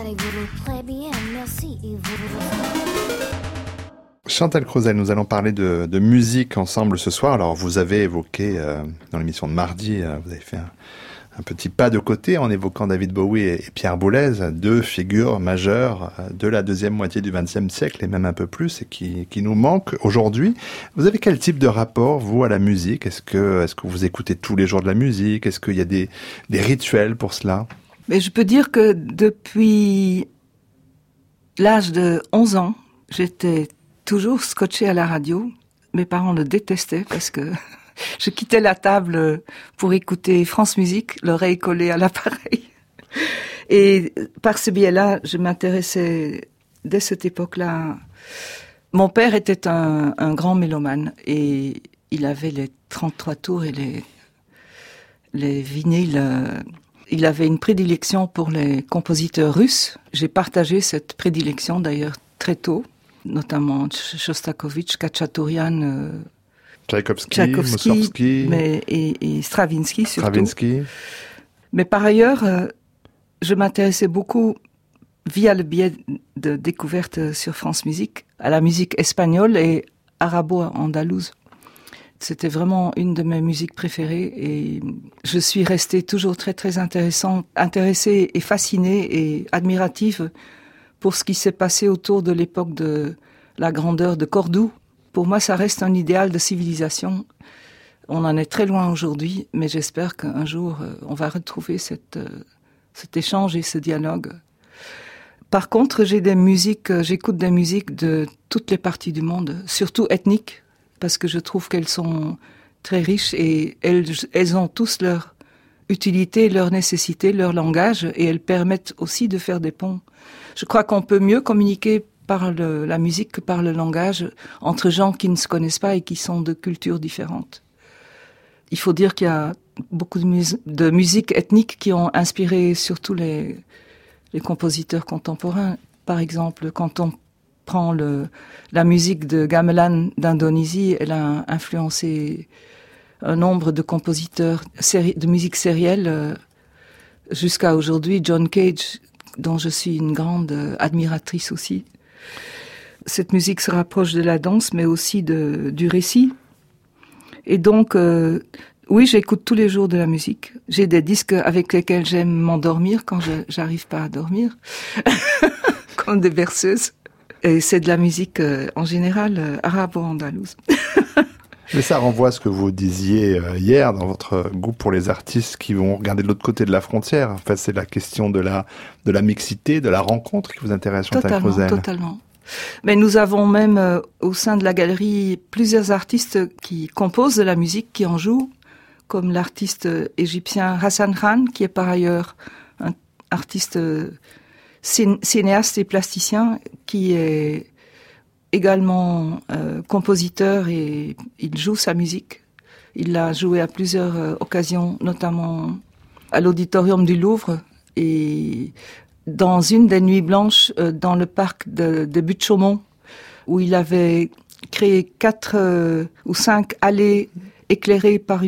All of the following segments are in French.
Très bien, merci et vous. Chantal Crozel, nous allons parler de musique ensemble ce soir. Alors, vous avez évoqué, dans l'émission de mardi, vous avez fait un petit pas de côté en évoquant David Bowie et Pierre Boulez, deux figures majeures de la deuxième moitié du XXe siècle et même un peu plus, et qui nous manquent aujourd'hui. Vous avez quel type de rapport, vous, à la musique ? Est-ce que vous écoutez tous les jours de la musique ? Est-ce qu'il y a des rituels pour cela ? Mais je peux dire que depuis l'âge de 11 ans, j'étais toujours scotchée à la radio. Mes parents le détestaient parce que je quittais la table pour écouter France Musique, l'oreille collée à l'appareil. Et par ce biais-là, je m'intéressais dès cette époque-là. Mon père était un grand mélomane et il avait les 33 tours et les vinyles. Il avait une prédilection pour les compositeurs russes. J'ai partagé cette prédilection d'ailleurs très tôt, notamment Shostakovich, Khachaturian, Tchaïkovski, Mussorgsky, et Stravinsky surtout. Mais par ailleurs, je m'intéressais beaucoup, via le biais de découvertes sur France Musique, à la musique espagnole et arabo-andalouse. C'était vraiment une de mes musiques préférées et je suis restée toujours très très intéressée et fascinée et admirative pour ce qui s'est passé autour de l'époque de la grandeur de Cordoue. Pour moi, ça reste un idéal de civilisation. On en est très loin aujourd'hui, mais j'espère qu'un jour, on va retrouver cet échange et ce dialogue. Par contre, j'écoute des musiques de toutes les parties du monde, surtout ethniques, parce que je trouve qu'elles sont très riches et elles ont tous leur utilité, leur nécessité, leur langage, et elles permettent aussi de faire des ponts. Je crois qu'on peut mieux communiquer par la musique que par le langage entre gens qui ne se connaissent pas et qui sont de cultures différentes. Il faut dire qu'il y a beaucoup de musiques ethniques qui ont inspiré surtout les compositeurs contemporains. Par exemple, quand on prend la musique de gamelan d'Indonésie, elle a influencé un nombre de compositeurs de musique sérielle jusqu'à aujourd'hui. John Cage, dont je suis une grande admiratrice aussi. Cette musique se rapproche de la danse, mais aussi du récit. Et donc, oui, j'écoute tous les jours de la musique. J'ai des disques avec lesquels j'aime m'endormir quand j'arrive pas à dormir, comme des berceuses. Et c'est de la musique, en général, arabo-andalouse. Mais ça renvoie à ce que vous disiez hier dans votre goût pour les artistes qui vont regarder de l'autre côté de la frontière. En fait, c'est la question de la mixité, de la rencontre qui vous intéresse, Chantal Crozel. Totalement. Mais nous avons même au sein de la galerie plusieurs artistes qui composent de la musique, qui en jouent, comme l'artiste égyptien Hassan Khan, qui est par ailleurs un artiste cinéaste et plasticien, qui est également compositeur et il joue sa musique. Il l'a joué à plusieurs occasions, notamment à l'auditorium du Louvre et dans une des nuits blanches dans le parc de Buttes-Chaumont, où il avait créé 4 ou 5 allées éclairées par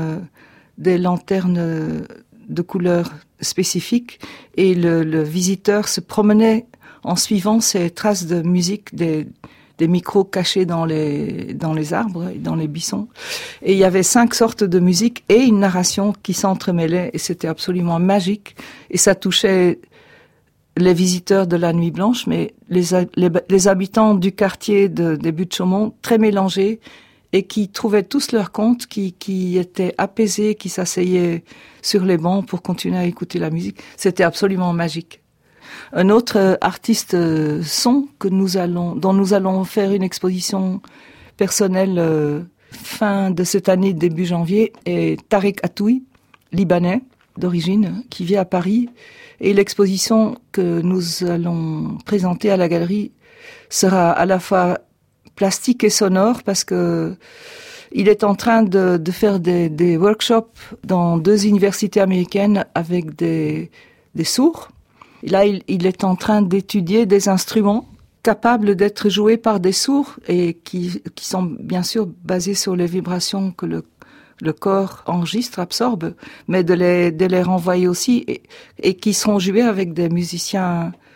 des lanternes de couleurs spécifiques, et le visiteur se promenait en suivant ces traces de musique des micros cachés dans les arbres et dans les buissons. Et il y avait 5 sortes de musique et une narration qui s'entremêlait, et c'était absolument magique. Et ça touchait les visiteurs de la Nuit Blanche, mais les habitants du quartier des Buttes-Chaumont, très mélangés, et qui trouvaient tous leur compte, qui étaient apaisés, qui s'asseyaient sur les bancs pour continuer à écouter la musique. C'était absolument magique. Un autre artiste son dont nous allons faire une exposition personnelle fin de cette année, début janvier, est Tarek Atoui, libanais d'origine, qui vit à Paris. Et l'exposition que nous allons présenter à la galerie sera à la fois plastique et sonore, parce que il est en train de faire des workshops dans 2 universités américaines avec des sourds. Et là, il est en train d'étudier des instruments capables d'être joués par des sourds et qui sont bien sûr basés sur les vibrations que le corps enregistre, absorbe, mais de les renvoyer aussi et qui seront joués avec des musiciens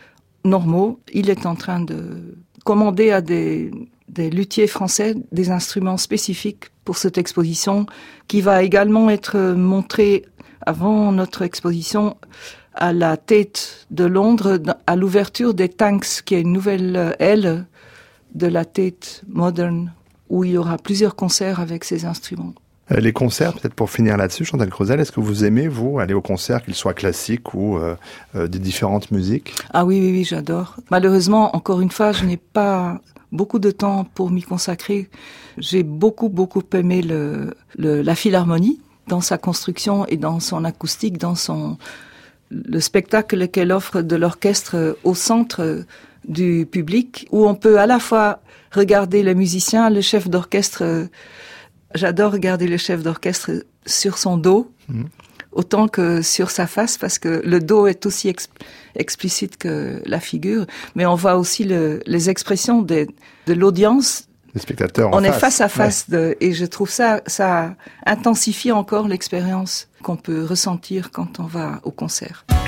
normaux, il est en train de commander à des luthiers français des instruments spécifiques pour cette exposition qui va également être montrée avant notre exposition à la Tate de Londres, à l'ouverture des Tanks, qui est une nouvelle aile de la Tate moderne, où il y aura plusieurs concerts avec ces instruments. Les concerts, peut-être pour finir là-dessus, Chantal Crozel, est-ce que vous aimez, vous, aller aux concerts, qu'ils soient classiques ou des différentes musiques? Ah oui, j'adore. Malheureusement, encore une fois, je n'ai pas beaucoup de temps pour m'y consacrer. J'ai beaucoup aimé la Philharmonie, dans sa construction et dans son acoustique, dans le spectacle qu'elle offre de l'orchestre au centre du public, où on peut à la fois regarder le musicien, le chef d'orchestre. J'adore regarder le chef d'orchestre sur son dos, autant que sur sa face, parce que le dos est aussi explicite que la figure. Mais on voit aussi les expressions de l'audience. Les spectateurs on est face à face, et je trouve ça intensifie encore l'expérience qu'on peut ressentir quand on va au concert.